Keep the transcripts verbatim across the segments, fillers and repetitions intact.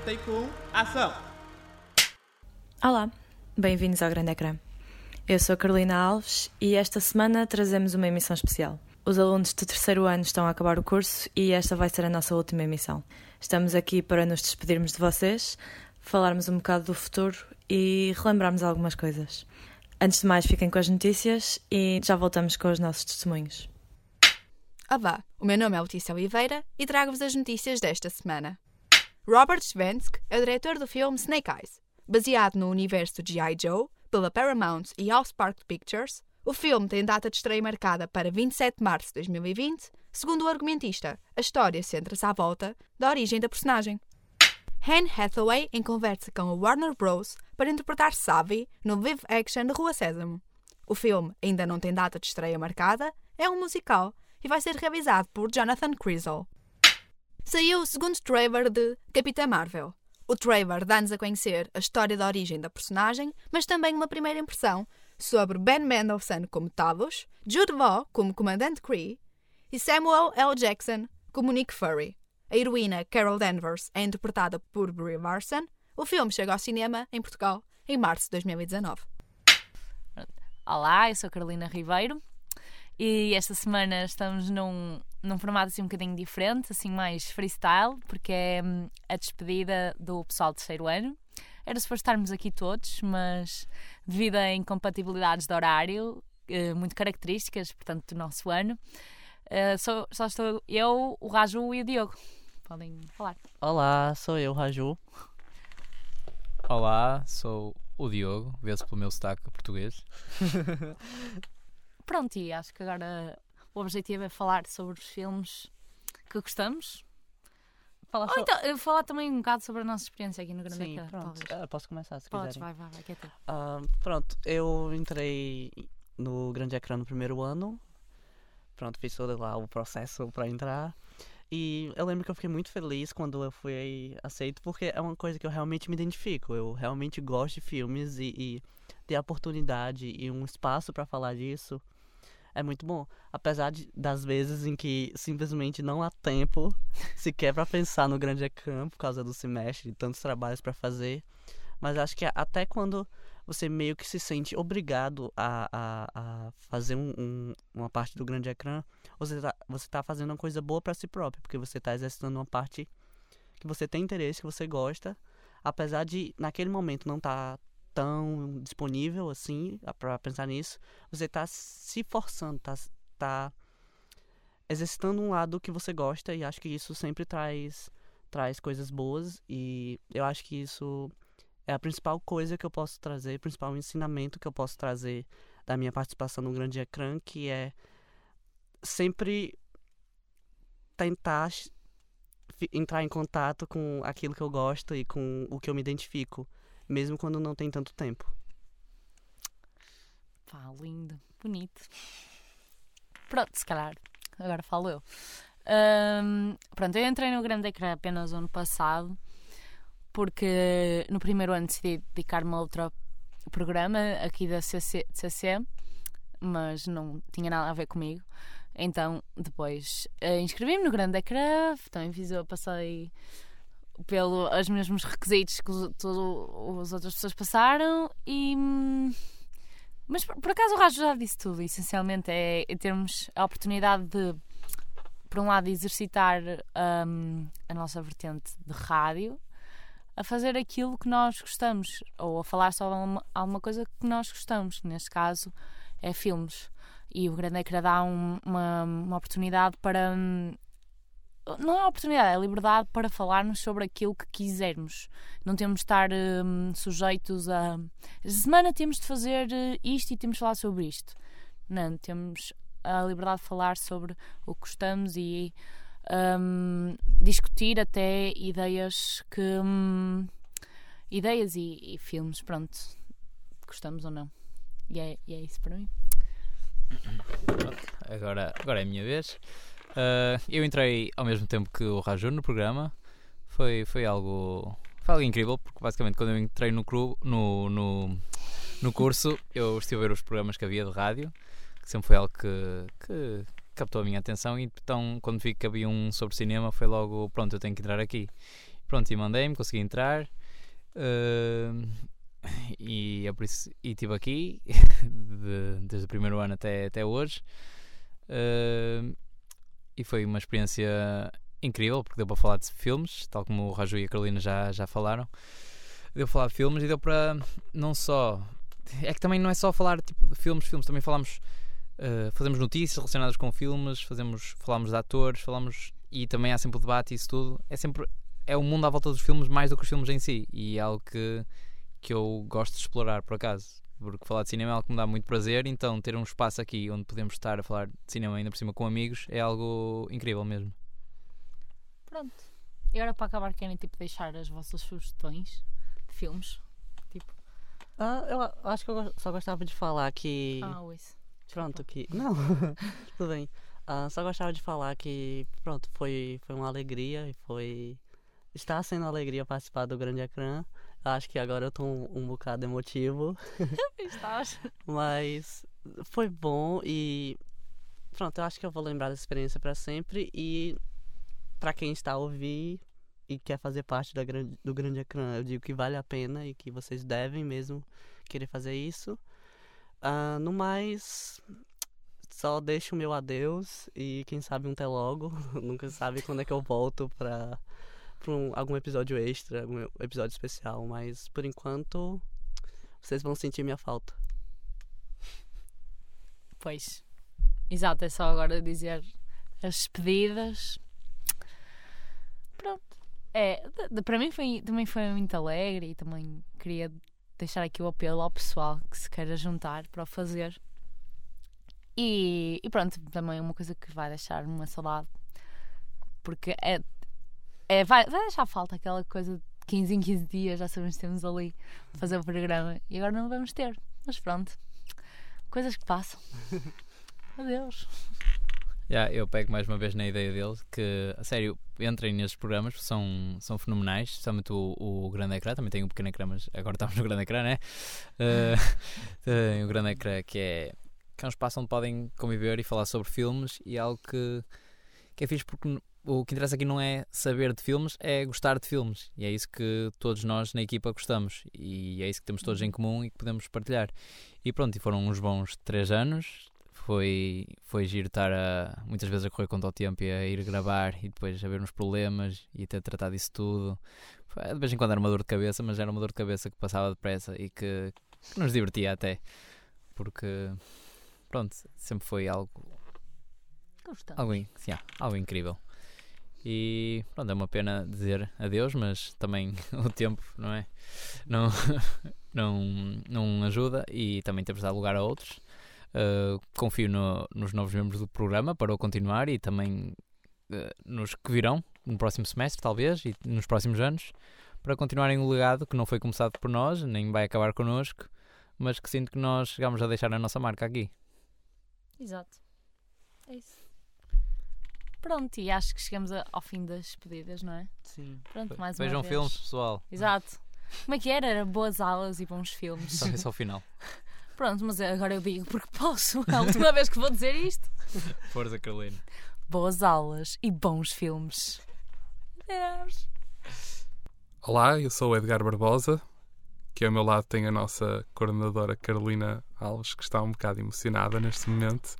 Take um, ação! Olá, bem-vindos ao Grande Ecrã. Eu sou a Carolina Alves e esta semana trazemos uma emissão especial. Os alunos do terceiro ano estão a acabar o curso e esta vai ser a nossa última emissão. Estamos aqui para nos despedirmos de vocês, falarmos um bocado do futuro e relembrarmos algumas coisas. Antes de mais, fiquem com as notícias e já voltamos com os nossos testemunhos. Olá, o meu nome é Letícia Oliveira e trago-vos as notícias desta semana. Robert Svensky é o diretor do filme Snake Eyes. Baseado no universo de G I. Joe, pela Paramount e Housepark Pictures, o filme tem data de estreia marcada para vinte e sete de março de dois mil e vinte. Segundo o argumentista, a história centra-se à volta da origem da personagem. Anne Hathaway em conversa com a Warner Bros. Para interpretar Savvy no live action de Rua Sésamo. O filme ainda não tem data de estreia marcada, é um musical e vai ser realizado por Jonathan Crisel. Saiu o segundo trailer de Capitã Marvel. O trailer dá-nos a conhecer a história da origem da personagem, mas também uma primeira impressão sobre Ben Mendelsohn como Talos, Jude Law como Comandante Kree e Samuel L. Jackson como Nick Fury. A heroína Carol Danvers é interpretada por Brie Larson. O filme chega ao cinema em Portugal em março de dois mil e dezanove. Olá, eu sou a Carolina Ribeiro e esta semana estamos num, num formato assim um bocadinho diferente, assim mais freestyle, porque é a despedida do pessoal do terceiro ano. Era suposto estarmos aqui todos, mas devido a incompatibilidades de horário muito características, portanto, do nosso ano, só, só estou eu, o Raju e o Diogo. Podem falar. Olá, sou eu, Raju. Olá, sou o Diogo, vê-se pelo meu sotaque português. Pronto, e acho que agora o objetivo é falar sobre os filmes que gostamos. Falar Ou sobre... então falar também um bocado sobre a nossa experiência aqui no Grande Sim, Ecrã. pronto. Uh, posso começar, se Podes, quiserem. vai, vai, vai, que é teu. Uh, pronto, eu entrei no Grande Ecrã no primeiro ano. Pronto, fiz todo lá o processo para entrar. E eu lembro que eu fiquei muito feliz quando eu fui aceito, porque é uma coisa que eu realmente me identifico. Eu realmente gosto de filmes e, e ter a oportunidade e um espaço para falar disso é muito bom. Apesar de, das vezes em que simplesmente não há tempo sequer para pensar no Grande Ecrã por causa do semestre, de tantos trabalhos para fazer. Mas acho que até quando você meio que se sente obrigado a, a, a fazer um, um, uma parte do Grande Ecrã, você tá, você tá fazendo uma coisa boa para si próprio, porque você tá exercitando uma parte que você tem interesse, que você gosta, apesar de naquele momento não estar tá tão disponível assim para pensar nisso, você tá se forçando, tá, tá exercitando um lado que você gosta, e acho que isso sempre traz, traz coisas boas, e eu acho que isso é a principal coisa que eu posso trazer, o principal ensinamento que eu posso trazer da minha participação no Grande Ecrã, que é sempre tentar entrar em contato com aquilo que eu gosto e com o que eu me identifico, mesmo quando não tem tanto tempo. Pá, lindo, bonito. Pronto, se calhar, agora falo eu. Um, pronto, eu entrei no Grande Ecrã apenas ano passado, porque no primeiro ano decidi dedicar-me a outro programa aqui da C C, C C, mas não tinha nada a ver comigo. Então, depois uh, inscrevi-me no Grande Ecrã, também fiz, eu passei pelos mesmos requisitos que os, todo, as outras pessoas passaram, e, mas por, por acaso o Rajo já disse tudo. Essencialmente é, é termos a oportunidade de, por um lado, exercitar um, a nossa vertente de rádio, a fazer aquilo que nós gostamos, ou a falar sobre alguma, alguma coisa que nós gostamos, neste caso é filmes. E o Grande Ecrã dá um, uma, uma oportunidade para... Não é oportunidade, é liberdade para falarmos sobre aquilo que quisermos. Não temos de estar um, sujeitos a... Esta semana temos de fazer isto e temos de falar sobre isto. Não, temos a liberdade de falar sobre o que gostamos e um, discutir até ideias que... Um, ideias e, e filmes, pronto, gostamos ou não. E é, e é isso para mim. Agora, agora é a minha vez. Uh, eu entrei ao mesmo tempo que o Raju no programa. Foi, foi, algo, foi algo incrível, porque basicamente quando eu entrei no, cru, no, no, no curso, eu estive a ver os programas que havia de rádio, que sempre foi algo que, que captou a minha atenção, e então quando vi que havia um sobre cinema, foi logo, pronto, eu tenho que entrar aqui. Pronto, e mandei-me, consegui entrar. Uh, e é por isso e estive aqui de, desde o primeiro ano até, até hoje. Uh, e foi uma experiência incrível, porque deu para falar de filmes, tal como o Raju e a Carolina já, já falaram. Deu para falar de filmes e deu para não só... É que também não é só falar tipo, de filmes, filmes, também falamos, uh, fazemos notícias relacionadas com filmes, fazemos, falamos de atores, falamos, e também há sempre o debate e isso tudo. É sempre, é o mundo à volta dos filmes mais do que os filmes em si, e é algo que, que eu gosto de explorar, por acaso, porque falar de cinema é algo que me dá muito prazer, então ter um espaço aqui onde podemos estar a falar de cinema ainda por cima com amigos é algo incrível mesmo. Pronto. E agora para acabar, querem tipo, deixar as vossas sugestões de filmes? Tipo... Ah, eu a- acho que eu go- só gostava de falar que... Ah, isso. Pronto, que... Não, tudo bem. Ah, só gostava de falar que, pronto, foi, foi uma alegria e foi... Está sendo uma alegria participar do Grande Ecrã. Acho que agora eu tô um, um bocado emotivo, Estás? mas foi bom e... Pronto, eu acho que eu vou lembrar dessa experiência para sempre e para quem está a ouvir e quer fazer parte da grande, do Grande Ecrã, eu digo que vale a pena e que vocês devem mesmo querer fazer isso. Ah, no mais, só deixo o meu adeus e quem sabe um até logo. Nunca sabe quando é que eu volto para um, algum episódio extra, algum episódio especial, mas por enquanto vocês vão sentir minha falta. Pois. Exato, é só agora dizer as despedidas. Pronto. É, de- de- para mim foi, também foi muito alegre e também queria deixar aqui o apelo ao pessoal que se queira juntar para o fazer. E, e pronto, também uma coisa que vai deixar uma saudade, porque é, é, vai, vai deixar falta aquela coisa de quinze em quinze dias, já sabemos que temos ali a fazer o programa e agora não vamos ter. Mas pronto, coisas que passam. Adeus. Yeah, eu pego mais uma vez na ideia dele que, a sério, entrem nestes programas porque são, são fenomenais, especialmente o, o Grande Ecrã, também tem um pequeno ecrã, mas agora estamos no Grande Ecrã, né? Uh, tem o Grande Ecrã que é, que é um espaço onde podem conviver e falar sobre filmes e é algo que, que é fixe porque o que interessa aqui não é saber de filmes, é gostar de filmes e é isso que todos nós na equipa gostamos e é isso que temos todos em comum e que podemos partilhar. E pronto, e foram uns bons três anos. Foi, foi giro estar a, muitas vezes a correr contra o tempo e a ir gravar e depois a ver uns problemas e ter tratado disso tudo. Foi, de vez em quando era uma dor de cabeça, mas era uma dor de cabeça que passava depressa e que, que nos divertia até. Porque, pronto, sempre foi algo, Gostamos. algo, in- sim, ah, algo incrível. E pronto, é uma pena dizer adeus, mas também o tempo, não é? Não, não, não ajuda e também temos de dar lugar a outros. Uh, confio no, nos novos membros do programa para o continuar e também uh, nos que virão no próximo semestre, talvez, e nos próximos anos, para continuarem o legado que não foi começado por nós, nem vai acabar connosco, mas que sinto que nós chegamos a deixar a nossa marca aqui. Exato. É isso. Pronto, e acho que chegamos a- ao fim das despedidas, não é? Sim. Pronto, mais uma Vejam vez. filmes, pessoal. Exato. Como é que era? Era boas aulas e bons filmes. Só isso ao final. Pronto, mas agora eu digo porque posso. É a última vez que vou dizer isto. Força, Carolina. Boas aulas e bons filmes. Adeus. Olá, eu sou o Edgar Barbosa, que ao meu lado tem a nossa coordenadora Carolina Alves, que está um bocado emocionada neste momento.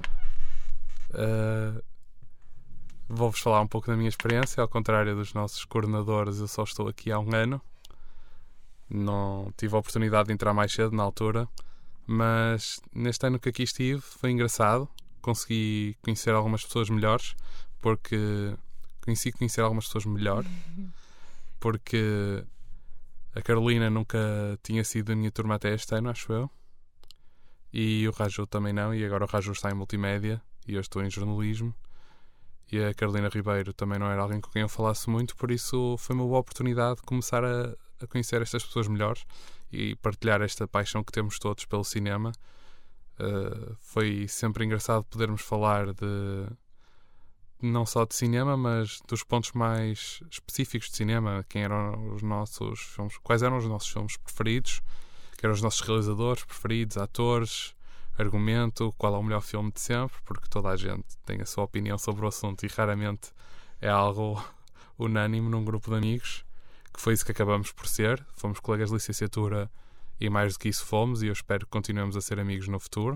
Uh, Vou-vos falar um pouco da minha experiência. Ao contrário dos nossos coordenadores, eu só estou aqui há um ano. Não tive a oportunidade de entrar mais cedo na altura, mas neste ano que aqui estive foi engraçado. Consegui conhecer algumas pessoas melhores, porque conheci conhecer algumas pessoas melhor, porque a Carolina nunca tinha sido da minha turma até este ano, acho eu, e o Raju também não, e agora o Raju está em multimédia e eu estou em jornalismo, e a Carolina Ribeiro também não era alguém com quem eu falasse muito, por isso foi uma boa oportunidade de começar a, a conhecer estas pessoas melhores e partilhar esta paixão que temos todos pelo cinema. Uh, foi sempre engraçado podermos falar de não só de cinema, mas dos pontos mais específicos de cinema, quem eram os nossos filmes, quais eram os nossos filmes preferidos, quem eram os nossos realizadores preferidos, atores, argumento, qual é o melhor filme de sempre, porque toda a gente tem a sua opinião sobre o assunto e raramente é algo unânime num grupo de amigos, que foi isso que acabamos por ser. Fomos colegas de licenciatura e mais do que isso fomos, e eu espero que continuemos a ser amigos no futuro.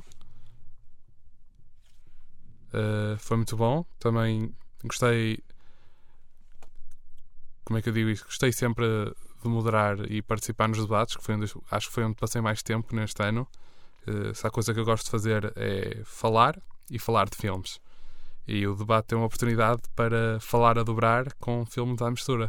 Uh, foi muito bom. Também gostei, como é que eu digo isto? Gostei sempre de moderar e participar nos debates, que foi onde, acho que foi onde passei mais tempo neste ano. Uh, se há coisa que eu gosto de fazer é falar e falar de filmes. E o debate é uma oportunidade para falar a dobrar com filmes à mistura.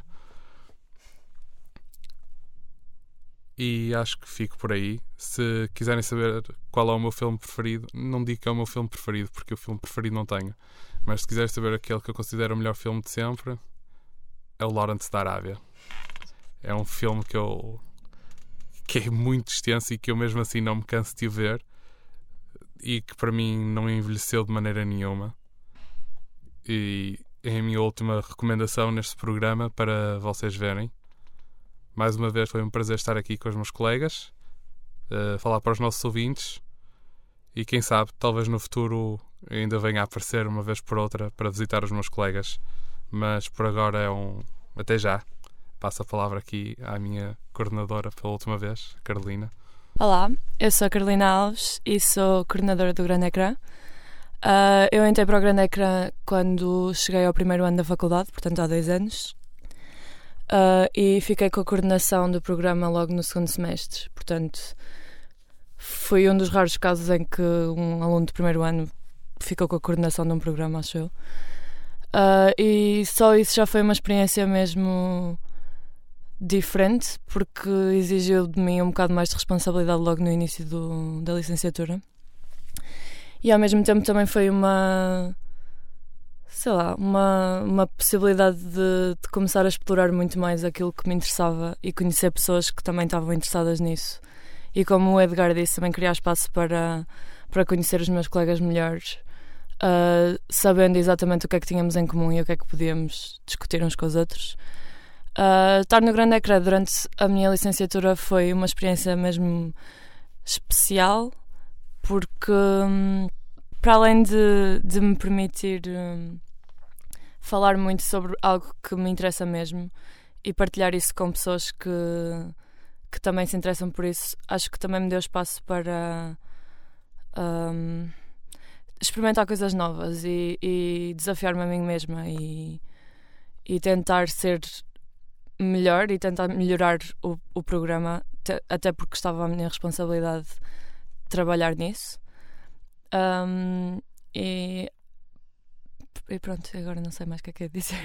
E acho que fico por aí. Se quiserem saber qual é o meu filme preferido, não digo que é o meu filme preferido, porque o filme preferido não tenho. Mas se quiserem saber aquele que eu considero o melhor filme de sempre, é o Lawrence da Arábia. É um filme que eu que é muito extenso e que eu mesmo assim não me canso de ver, e que para mim não envelheceu de maneira nenhuma. E é a minha última recomendação neste programa para vocês verem. Mais uma vez foi um prazer estar aqui com os meus colegas, uh, falar para os nossos ouvintes, e quem sabe, talvez no futuro ainda venha a aparecer uma vez por outra para visitar os meus colegas. Mas por agora é um até já. Passo a palavra aqui à minha coordenadora pela última vez, Carolina. Olá, eu sou a Carolina Alves e sou coordenadora do Grande Ecrã. Uh, eu entrei para o Grande Ecrã quando cheguei ao primeiro ano da faculdade, portanto há dois anos. Uh, e fiquei com a coordenação do programa logo no segundo semestre. Portanto, foi um dos raros casos em que um aluno do primeiro ano ficou com a coordenação de um programa, acho eu. Uh, e só isso já foi uma experiência mesmo diferente, porque exigiu de mim um bocado mais de responsabilidade logo no início do, da licenciatura. E ao mesmo tempo também foi uma... sei lá, uma, uma possibilidade de, de começar a explorar muito mais aquilo que me interessava e conhecer pessoas que também estavam interessadas nisso. E como o Edgar disse, também criar espaço para, para conhecer os meus colegas melhores, uh, sabendo exatamente o que é que tínhamos em comum e o que é que podíamos discutir uns com os outros. Uh, estar no Grande Ecrã durante a minha licenciatura foi uma experiência mesmo especial, porque um, para além de, de me permitir um, falar muito sobre algo que me interessa mesmo e partilhar isso com pessoas que, que também se interessam por isso, acho que também me deu espaço para um, experimentar coisas novas e, e desafiar-me a mim mesma e, e tentar ser melhor e tentar melhorar o, o programa, te, até porque estava a minha responsabilidade trabalhar nisso. Um, e, e pronto, agora não sei mais o que é que é dizer.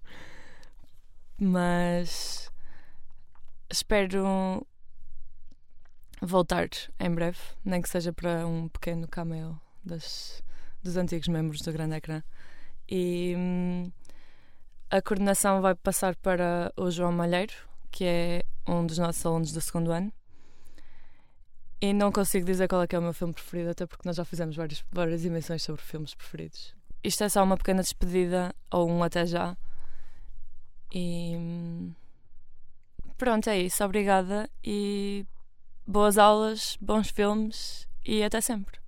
Mas espero voltar em breve, nem que seja para um pequeno cameo das, dos antigos membros do Grande Ecrã. E hum, a coordenação vai passar para o João Malheiro, que é um dos nossos alunos do segundo ano. E não consigo dizer qual é que é o meu filme preferido, até porque nós já fizemos várias, várias emissões sobre filmes preferidos. Isto é só uma pequena despedida, ou um até já. E pronto, é isso. Obrigada e boas aulas, bons filmes e até sempre.